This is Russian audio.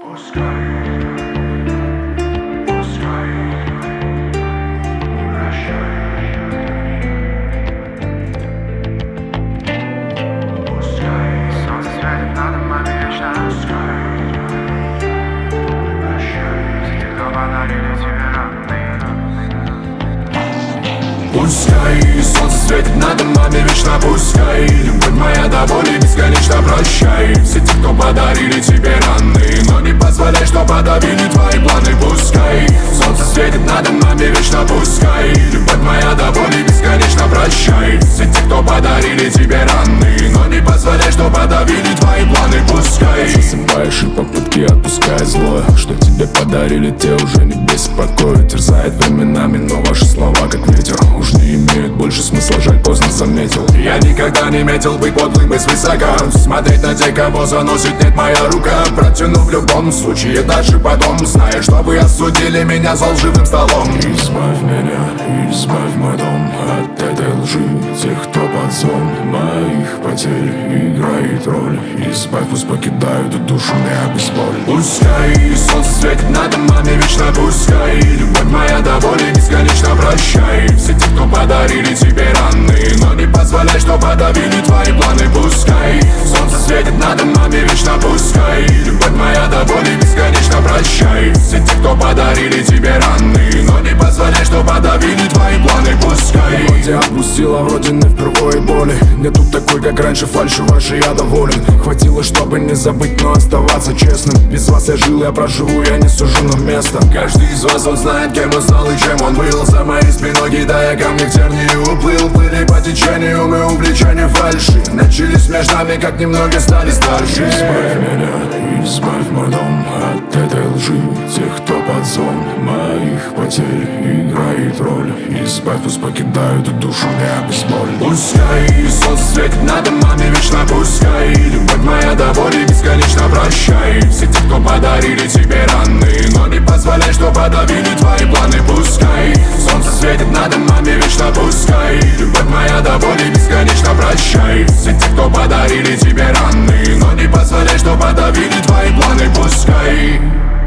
Пускай солнце светит над домами вечно, пускай любовь моя до боли бесконечно, прощай все те, кто подарили тебе раны, но не позволяй, что подавили твои планы. Пускай солнце светит над домами вечно, пускай любовь моя до боли бесконечно, прощай все те, кто подарили тебе раны, но не позволяй, что подавили твои планы. Пускай засыпаешь и попытки отпускай злое, что тебе подарили, те уже не беспокоят. Терзает временами, но ваши слова как ветер уж не имеют больше смысла, жаль, поздно заметил. Я никогда не метил быть подлым и свысока, смотреть на тех, кого заносит, нет, моя рука. Протяну в любом случае дальше потом, зная, что вы осудили меня за лживым столом. Избавь меня, избавь мой дом от этой лжи, тех, кто под звон моих потерь играет роль. Избавь, пусть покидают душу меня без боли. Пускай солнце светит над домами вечно, пускай любовь моя до боли бесконечно, прощай все те, кто подарили тебе раны, но не позволяй, что подавили твои планы. Пускай солнце светит над домами вечно, пускай любовь моя до боли бесконечно, прощай все те, кто подарили тебе раны, но не позволяй, что подавили твои планы. Пускай вроде отпустила, вроде не впервые боли, нету такой, как раньше, фальши вашей я доволен. Хватило, чтобы не забыть, но оставаться честным. Без вас я жил, я проживу, я не сужу на место. Каждый из вас, он знает, кем он стал и чем он был. За моей спиной, кидая камни в тернии, уплыл. Плыли по течению, мы увлечения фальши начались между нами, как немного стали старше. Избавь меня, избавь мой дом от этой лжи, тех, кто под звон моих потерь играет роль. Избавь, пусть покидают душу меня без боли. Пускай солнце светит над домами вечно, пускай любовь моя до боли бесконечно, прощай все те, кто подарили тебе раны, но не позволяй, что подавили твои планы. Пускай солнце светит над домами вечно, пускай любовь моя до боли бесконечно, прощай все те, кто подарили тебе раны, но не позволяй, что подавили твои планы. Пускай